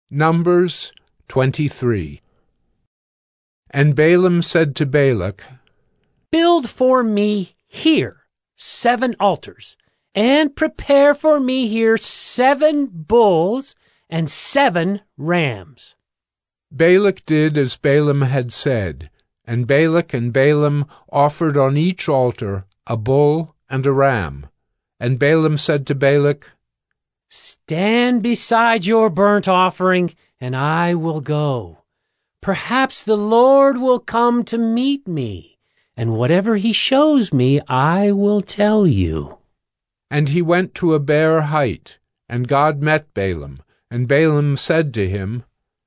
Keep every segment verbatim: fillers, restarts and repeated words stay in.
Numbers twenty-three. And Balaam said to Balak, Build for me here seven altars, and prepare for me here seven bulls and seven rams. Balak did as Balaam had said, and Balak and Balaam offered on each altar a bull and a ram. And Balaam said to Balak, Stand beside your burnt offering, and I will go. Perhaps the Lord will come to meet me, and whatever he shows me, I will tell you. And he went to a bare height, and God met Balaam. And Balaam said to him,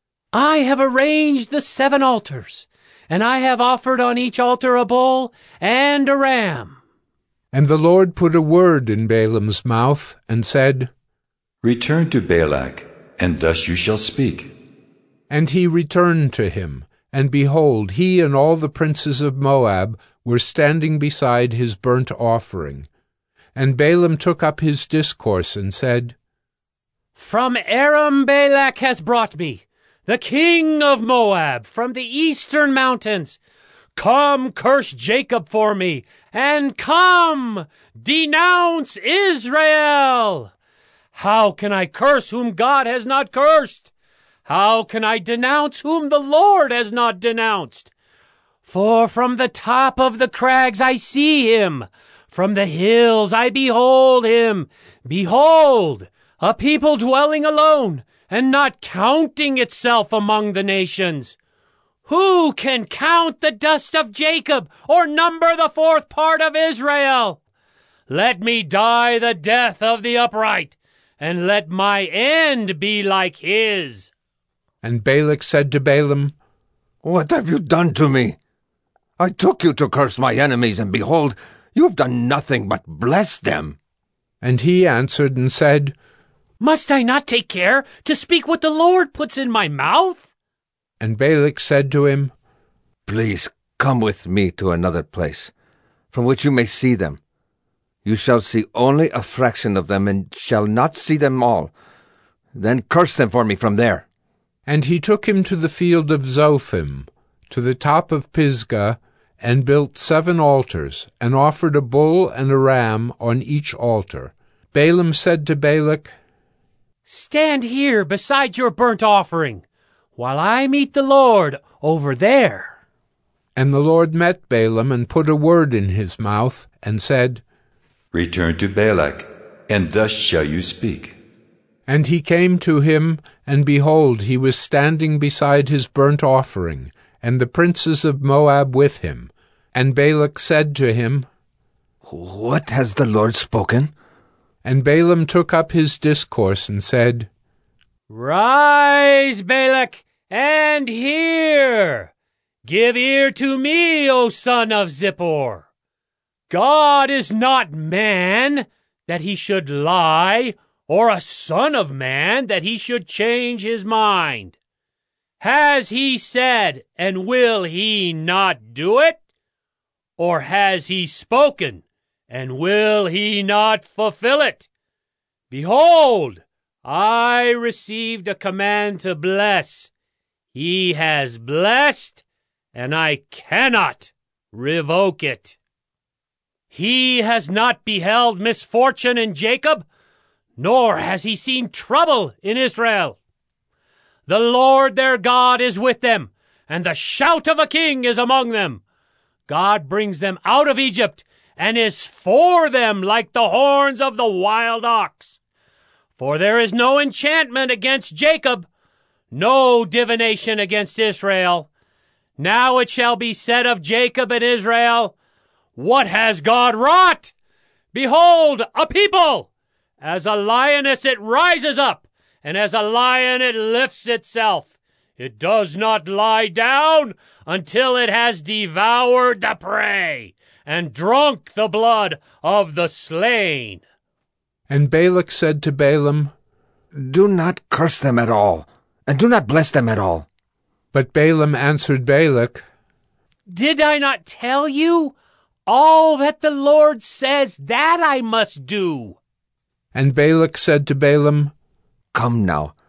I have arranged the seven altars, and I have offered on each altar a bull and a ram. And the Lord put a word in Balaam's mouth, and said, Return to Balak, and thus you shall speak. And he returned to him, and behold, he and all the princes of Moab were standing beside his burnt offering. And Balaam took up his discourse and said, From Aram Balak has brought me, the king of Moab, from the eastern mountains. Come, curse Jacob for me, and come, denounce Israel. How can I curse whom God has not cursed? How can I denounce whom the Lord has not denounced? For from the top of the crags I see him, from the hills I behold him. Behold, a people dwelling alone, and not counting itself among the nations. Who can count the dust of Jacob, or number the fourth part of Israel? Let me die the death of the upright, and let my end be like his. And Balak said to Balaam, What have you done to me? I took you to curse my enemies, and behold, you have done nothing but bless them. And he answered and said, Must I not take care to speak what the Lord puts in my mouth? And Balak said to him, Please come with me to another place, from which you may see them. You shall see only a fraction of them, and shall not see them all. Then curse them for me from there. And he took him to the field of Zophim, to the top of Pisgah, and built seven altars, and offered a bull and a ram on each altar. Balaam said to Balak, Stand here beside your burnt offering, while I meet the Lord over there. And the Lord met Balaam, and put a word in his mouth, and said, Return to Balak, and thus shall you speak. And he came to him, and behold, he was standing beside his burnt offering, and the princes of Moab with him. And Balak said to him, What has the Lord spoken? And Balaam took up his discourse and said, Rise, Balak, and hear. Give ear to me, O son of Zippor. God is not man, that he should lie, or a son of man, that he should change his mind. Has he said, and will he not do it? Or has he spoken, and will he not fulfill it? Behold, I received a command to bless. He has blessed, and I cannot revoke it. He has not beheld misfortune in Jacob, nor has he seen trouble in Israel. The Lord their God is with them, and the shout of a king is among them. God brings them out of Egypt, and is for them like the horns of the wild ox. For there is no enchantment against Jacob, no divination against Israel. Now it shall be said of Jacob and Israel, What has God wrought? Behold, a people! As a lioness it rises up, and as a lion it lifts itself. It does not lie down until it has devoured the prey and drunk the blood of the slain. And Balak said to Balaam, Do not curse them at all, and do not bless them at all. But Balaam answered Balak, Did I not tell you? All that the Lord says, that I must do. And Balak said to Balaam, Come now,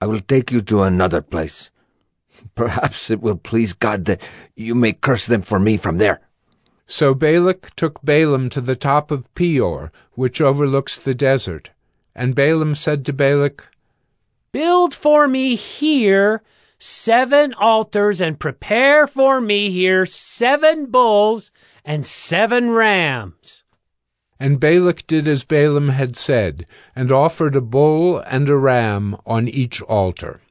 I will take you to another place. Perhaps it will please God that you may curse them for me from there." So Balak took Balaam to the top of Peor, which overlooks the desert. And Balaam said to Balak, "Build for me here seven altars, and prepare for me here seven bulls and seven rams." And Balak did as Balaam had said, and offered a bull and a ram on each altar.